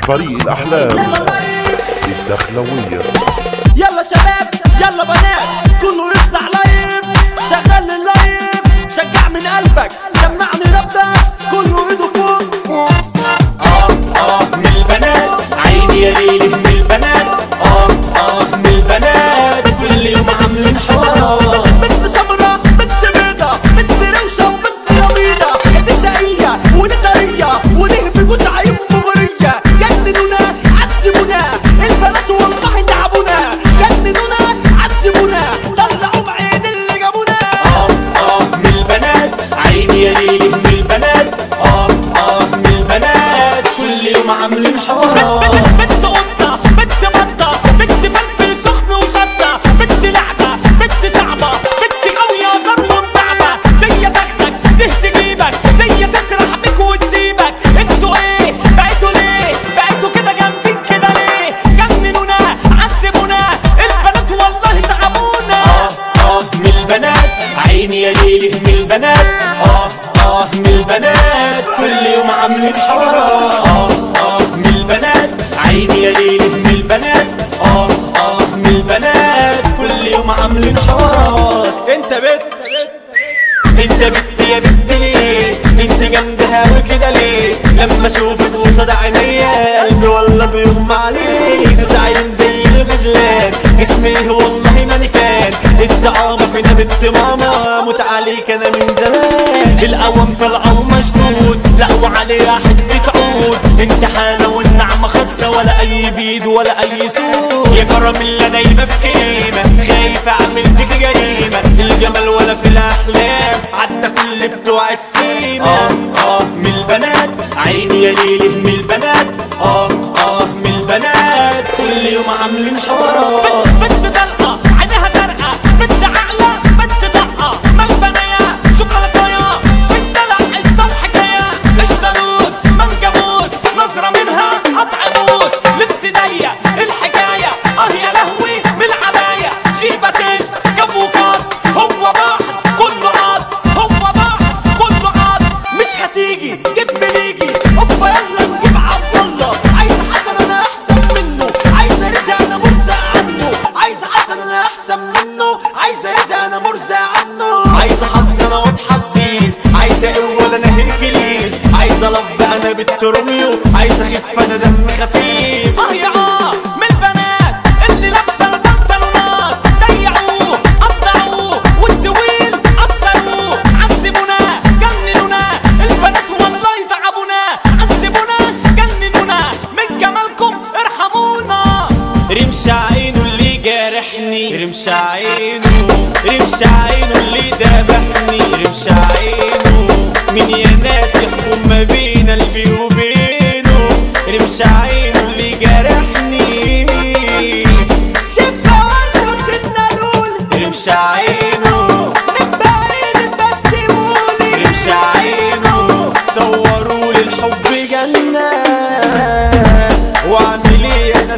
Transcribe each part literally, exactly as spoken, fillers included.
فريق الأحلام الدخلوية. يلا شباب يلا بنات كله يطلع لايف، شغل اللايف شجع من قلبك سمعني ربك كله ايده فوق. اه اه من البنات عيني يا ليلي من البنات اه اه من البنات كل يوم عاملين حوارات. بنت سمرة بنت بيضة بنت روشة وبنت رميدة، دي شقية ودي طرية ودي بجوز عيون مغرية. جننونا عذبونا البنات والله تعبونا، جننونا عذبونا طلعوا بعين اللي جابونا. اه اه من البنات عيني يا ليلي من البنات اه اه من البنات كل يوم عاملين حوارات. بنت قطة بنت بطة بنت فلفل سخن وشطة، بنت لعبة بنت صعبة بنت قوية ذر ومبعبة، دي تاخدك دي تجيبك دي تسرح بيك وتسيبك. انتوا ايه بقيتوا ليه بقيتوا كده جامدين كده ليه؟ جننونا عذبونا البنات والله تعبونا. اه اه من البنات عيني يا ليلي من البنات اه اه من البنات كل يوم عاملين حوارات. اه اه من البنات عيني يا ليلي من البنات اه اه من البنات كل يوم عاملين حوارات. انت بنت انت بنت يا بنت ليه انت جامدها وكده ليه؟ لما اشوفك قصاد عينيا قلبي والله بيغمى عليك، زعلان زي الغزلان اسمي والله مانيكان. انت عامة فينا بنت ماما موت عليك انا من زمان. القوام طلعوا مشدود لقوا عليها حتة عود، انت حالة والنعمة خاصة ولا اي بيد ولا اي سود. يا كرم اللي دايما في كلمة خايف اعمل فيك جريمة، الجمال ولا في الاحلام عدى كل بتوع السيمة. اه اه من البنات عيني يا ليلي من البنات اه اه من البنات كل يوم عاملين حوارات. بنت طلقة عينها زرقاء بنت عقلة بنت طاقة ملبنية شوكولاتاية في الدلع الصبح حكاية اشتروس منجموس نظرة منها قطع بوس لبس ضيق الحكاية اه يا لهوي من العباية جيبتين جابوكات هو بحر كله عض هو بحر كله عض. مش هتيجي جيب مليجي هوبا يلا نجيب عبد الله، عايز حسن انا احسن منه، عايز رزق انا مرزق عنه، عايز حسن انا احسن منه، عايز رزق انا مرزق عنه. عايزة حظ انا واتحسيس، عايزة قوة انا هركليز، عايزة لب انا بنت روميو، عايزة خف انا دم خفيف. اه يا اه من البنات اللي لابسه البنطلونات ضيعوه قطعوه والطويل قصروه، عذبونا جننونا البنات والله تعبونا، عذبونا جننونا من جمالكم ارحمونا. رمش عينه اللي جارحني رمش عينه رمش عينه اللي ذبحني رمش عينه مين يا ناس يحكم ما بين قلبي وبينه. رمش عينه اللي جارحني شفا ورد وسيدنا لول رمش عينه من بعيد تبسمولي، رمش عينه صوروا لي الحب جنة واعمل ايه يا ناس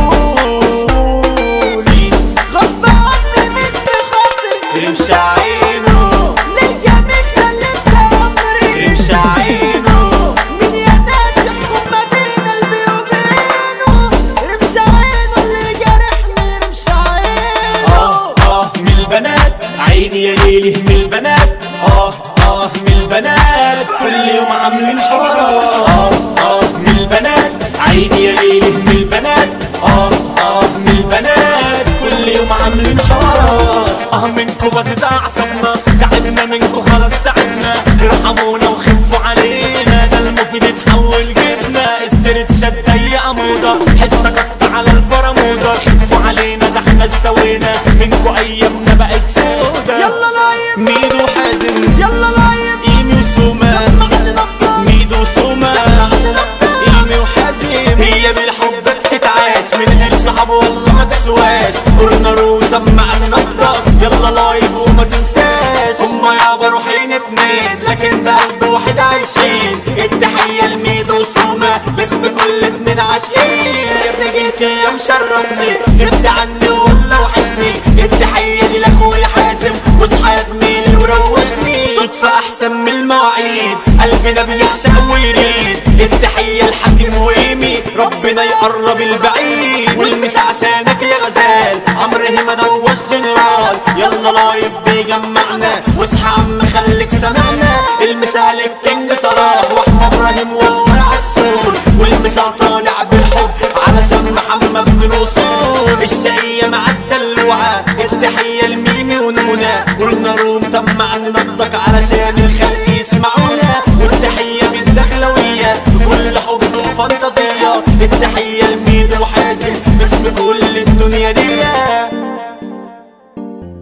قولي غصب عني مش بخاطر رمش عينه للجميل سلمت عمري. رمش عينه مين يا ناس يحكم ما بين قلبي وبينه، رمش عينه اللي جرحني رمش عينه. اه اه من البنات عيني يا ليلي من البنات اه اه من البنات كل يوم عاملين حوارات. اه اه من البنات عيني يا ليلي من البنات اه اه من البنات كل يوم عاملين حوارات. اه منكو بس اعصابنا تعبنا منكو خلاص تعبنا، ارحمونا وخفوا علينا ده المفيد اتحول جبنا. استرتشات ضيقة موضة حتة قطة على البرموضة، خفوا علينا ده احنا استوينا منكو ايامنا بقت سودا. يلا لايف ميدو حازم يلا لايف ايمي وسوما سمعني نبضة ميدو وسوما سمعني نبضة ايمي وحازم هي بالحب بتتعاش من غير صحاب والله ما تسواش. قلنا روم سمعني نبضة يلا لايف وما تنساش. هما يابا روحين اتنين لكن بقلب واحد عايشين. التحية لميدو وسوما باسم كل اتنين عاشقين. يا ابني جيت يا مشرفني غبت عني والله وحشني. التحية دي لاخويا حازم واصحى يا زميلي وروشني. صدفة احسن من المواعيد قلبنا بيعشق ويريد. التحية لحازم وإيمي الميمي ربنا يقرب البعيد والمس عشانك يا غزال عمرو هيما دوش جنرال يلا لايف بيجمعنا واصحى عم خليك سمعنا المثال الكينج صلاح واحمد ابراهيم والله عالسور والمثال طالع بالحب علشان محمد بن الوصول الشقية مع الدلوعة التحية لميمي ونونا قلنا روم سمعني نبضك علشان الخلق يسمعونا والتحية بالدخلوية بكل حب وفانتازية التحية